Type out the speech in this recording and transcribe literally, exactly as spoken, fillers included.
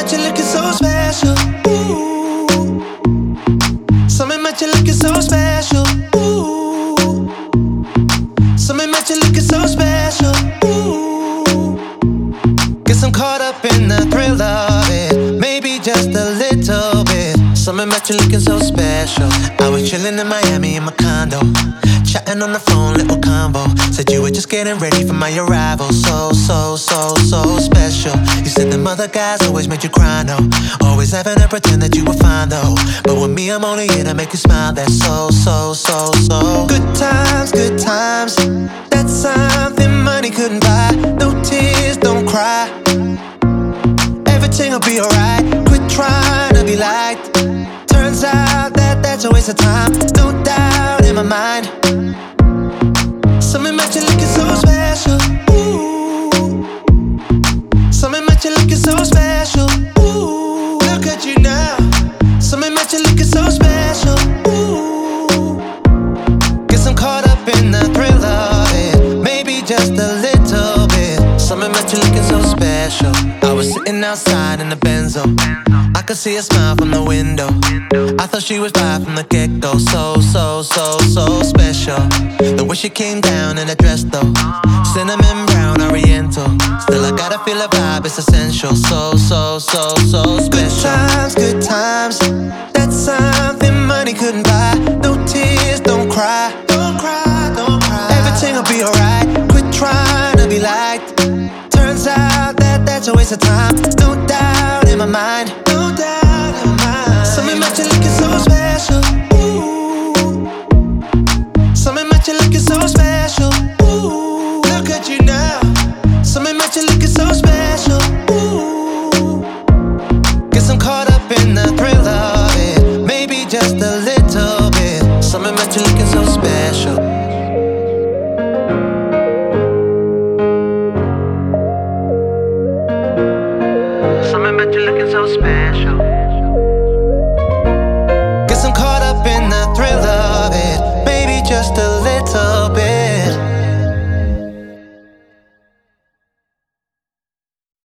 about you looking so special. Ooh. Something about you looking so special. Ooh. Something about you looking so special. Ooh. Guess I'm caught up in the thrill of it. Maybe just a little bit. Something about you looking so special. I was chilling in Miami in my condo, chatting on the phone, little combo. Said you were just getting ready for my arrival. So, so, so, so special. You said them other guys always made you cry, no. Always having to pretend that you were fine, though. But with me, I'm only here to make you smile. That's so, so, so, so. Good times, good times. That's something money couldn't buy. No tears, don't cry. Everything'll be alright. Quit trying to be liked. Turns out that that's a waste of time. No doubt in my mind. Something about you looking so special. Ooh. Something about you looking so special. Ooh. Look at you now. Something about you looking so special. Ooh. Guess I'm caught up in the thrill of it. Maybe just a little bit. Something about you looking so special. I was sitting outside in the Benzo. I could see a smile from the window. I thought she was fly from the get-go. So, so, so, so special. The way she came down in a dress though, cinnamon brown oriental. Still I gotta feel a vibe, it's essential. So, so, so, so special. Good times, good times. That's something money couldn't buy. No tears, don't cry. Don't cry, don't cry. Everything'll be alright. Quit trying to be liked. Turns out that that's a waste of time.